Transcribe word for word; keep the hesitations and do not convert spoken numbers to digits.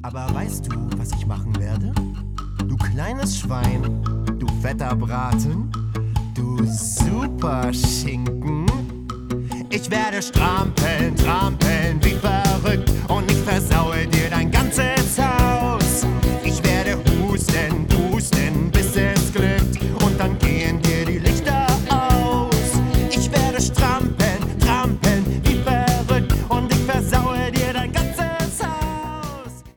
Aber weißt du, was ich machen werde? Du kleines Schwein, du fetter Braten, du super Schinken. Ich werde strampeln, trampeln wie verrückt.